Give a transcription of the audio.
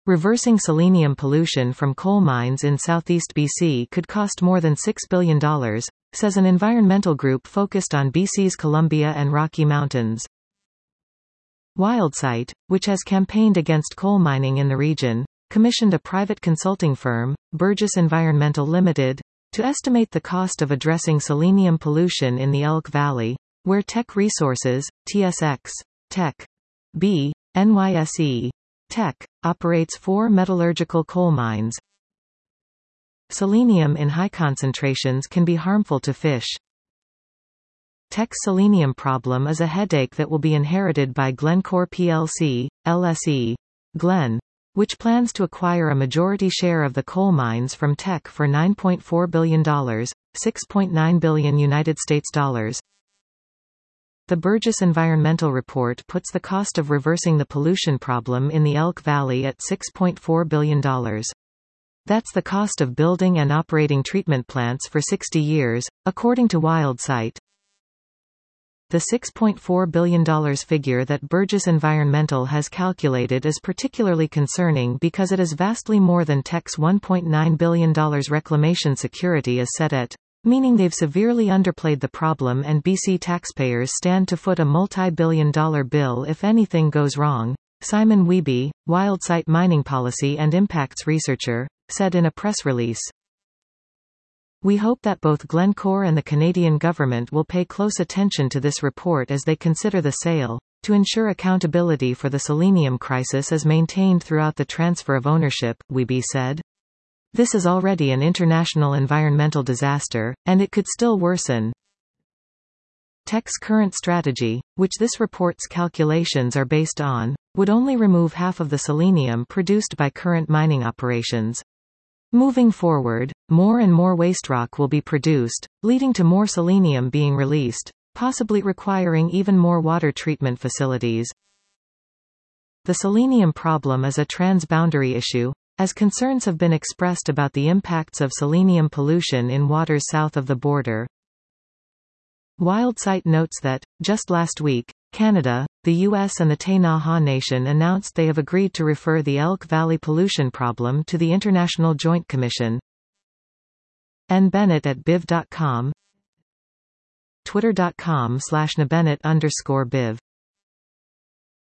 Reversing selenium pollution from coal mines in southeast BC could cost more than $6 billion, says an environmental group focused on BC's Columbia and Rocky Mountains. WildSite, which has campaigned against coal mining in the region, commissioned a private consulting firm, Burgess Environmental Limited, to estimate the cost of addressing selenium pollution in the Elk Valley, where Teck Resources, TSX, Teck B, NYSE, Teck, operates 4 metallurgical coal mines. Selenium in high concentrations can be harmful to fish. Teck's selenium problem is a headache that will be inherited by Glencore plc, LSE, Glen, which plans to acquire a majority share of the coal mines from Teck for $9.4 billion, $6.9 billion United States dollars. The Burgess Environmental Report puts the cost of reversing the pollution problem in the Elk Valley at $6.4 billion. That's the cost of building and operating treatment plants for 60 years, according to WildSite. The $6.4 billion figure that Burgess Environmental has calculated is particularly concerning because it is vastly more than Teck's $1.9 billion reclamation security is set at, meaning they've severely underplayed the problem and BC taxpayers stand to foot a multi-billion-dollar bill if anything goes wrong, Simon Wiebe, WildSite mining policy and impacts researcher, said in a press release. We hope that both Glencore and the Canadian government will pay close attention to this report as they consider the sale, to ensure accountability for the selenium crisis is maintained throughout the transfer of ownership, Wiebe said. This is already an international environmental disaster, and it could still worsen. Teck's current strategy, which this report's calculations are based on, would only remove half of the selenium produced by current mining operations. Moving forward, more and more waste rock will be produced, leading to more selenium being released, possibly requiring even more water treatment facilities. The selenium problem is a transboundary issue, as concerns have been expressed about the impacts of selenium pollution in waters south of the border. WildSite notes that, just last week, Canada, the US and the Ktunaxa Nation announced they have agreed to refer the Elk Valley pollution problem to the International Joint Commission. N. Bennett at biv.com, twitter.com/nbennett_biv